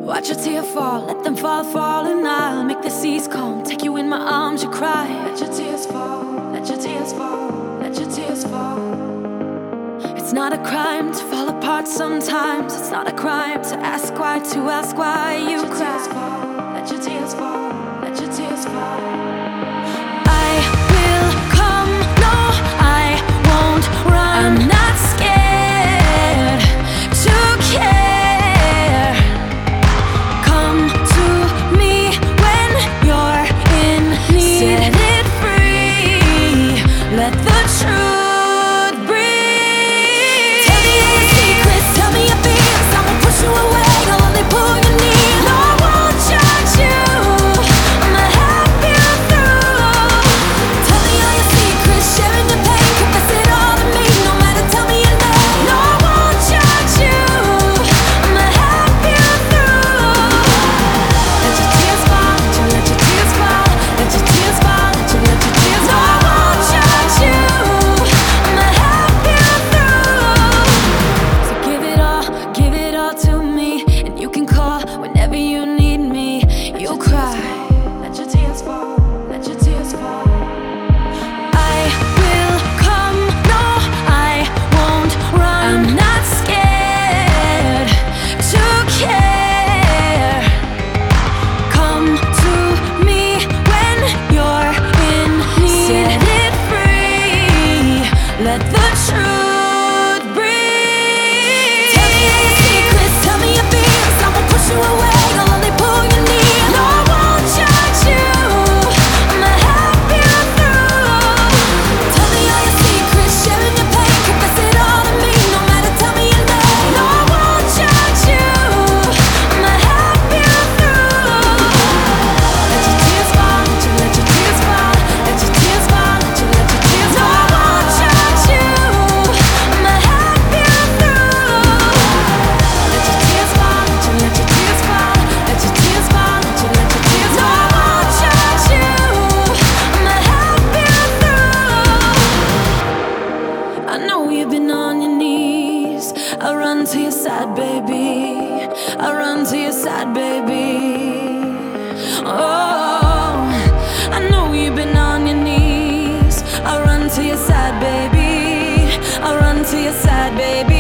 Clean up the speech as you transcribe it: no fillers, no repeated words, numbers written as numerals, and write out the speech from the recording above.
Watch a tear fall, let them fall, fall, and I'll make the seas calm. Take you in my arms, you cry. Let your tears fall, let your tears fall, let your tears fall. It's not a crime to fall apart sometimes. It's not a crime to ask why you cry. Let your tears fall, let your tears fall. I will come, no, I won't run. I'm not scared to care. Come to me when you're in need. Set it free, let the truth breathe. Tell me all your secrets, tell me your fears. I won't push you away, I'll only pull you near. No, I won't judge you, I'ma help you through. Tell me all your secrets, sharing your pain, confess it all to me. No matter, tell me your name. No, I won't judge you, I'ma help you through. Let your tears fall, let your tears fall, let your tears fall, let your tears fall. No, I won't judge you, I'ma help you through. So give it all to me, and you can call whenever you need me. You'll cry. Let your tears fall, let your tears fall. I will come, no, I won't run. I'm not scared to care. Come to me when you're in need. Set it free, let the truth breathe. Tell me all your secrets, tell me your fears. I won't push you away, I'll only pull you near. No, I won't judge you, I'ma help you through. Tell me all your secrets, sharing your pain, confess it all to me. No matter, tell me your name. No, I won't judge you, I'ma help you through. Let your tears fall, let your tears fall, let your tears fall, let your tears fall. No, I won't judge you, I'ma help you through. Let your tears fall, let your tears fall, let your tears fall, let your tears fall. No, I won't judge you, I'ma help you through. I know you've been on your knees. I run to your side, baby. I run to your side, baby. Oh, I know you've been on your knees. I run to your side, baby. I run to your side, baby.